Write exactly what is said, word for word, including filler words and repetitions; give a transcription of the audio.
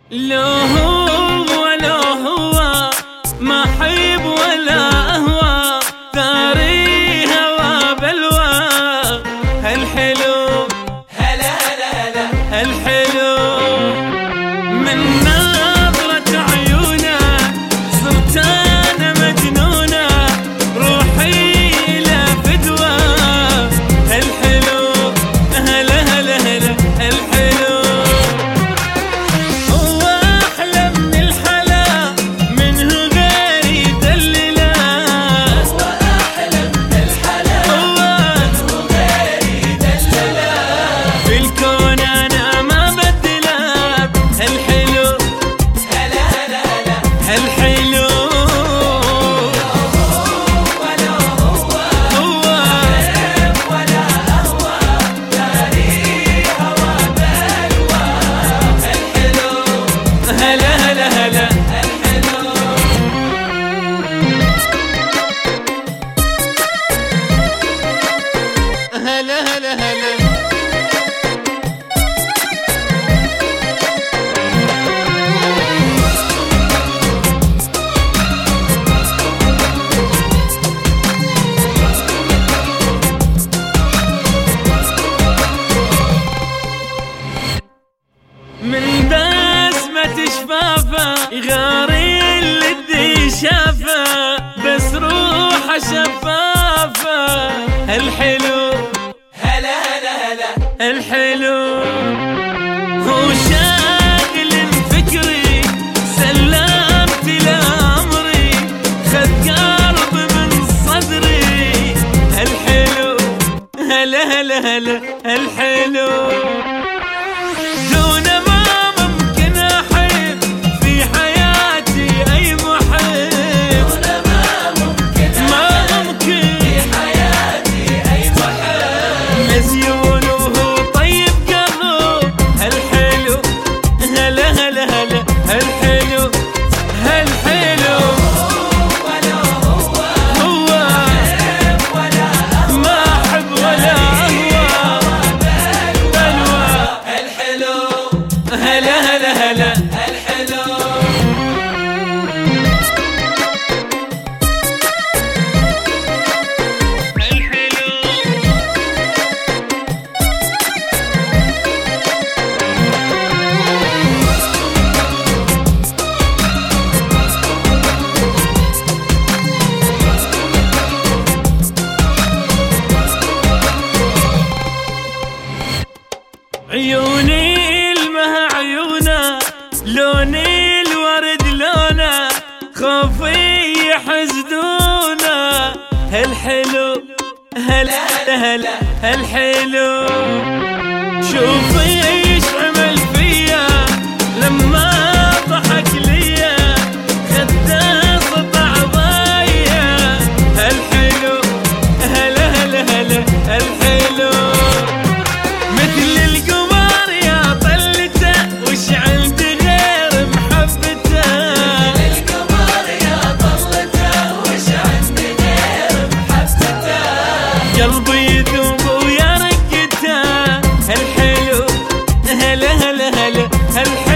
لو هو لو هو ما حيب ولا أهوى، ثاري هوى بلوى هالحلو، هلا هلا هلا هالحلو من نظرة عيونه صرت أنا مجنونة، روحي إلى فدوى هالحلو، هلا هلا هلا هالحلو. هو أحلى من الحلا منه غير يدلله، هو أحلى من الحلا منه غير يدلله، في الكون أنا ما بدله هالحلو، هلا هلا هلا هالحلو. ولا هو هو حيب ولا أهوى، ثاري هوى بلوى الحلو، هلا هلا هلا الحلو. هلا هلا هلا. من بسمة شفافه يغاري اللي شافه، بس روحه شفافه هالحلو، هلا هلا هلا الحلو. هو شاغل فكري سلمت لأمري، خذ قلب من صدري الحلو، هلا هلا هلا الحلو. دون ما ممكن أحب في حياتي أي محب، هنا ما ممكن ما ممكن في حياتي أي محب، مزيون وهو طيب قلب هالحلو، هلا هلا هلا هالحلو، هالحلو. ولا هو هو حيب ولا أهوى، ما أحب ولا أهوى بلوى الحلو، هلا هلا هلا الحلو. عيوني المها عيونه، لوني الورد لونه، خوفي يحسدونه هالحلو، هلا هلا هالحلو. شوفي ايش عمل فيا لما ضحك ليا، خده سطع ضايع هالحلو، هلا هلا هلا هالحلو. مثل القمر يا طلته وش عندي غير محبته، القمر يا طلته وش عندي غير محبته، قلبي يذوب ويا رقته هالحلو، هلا هلا هلا هالحلو.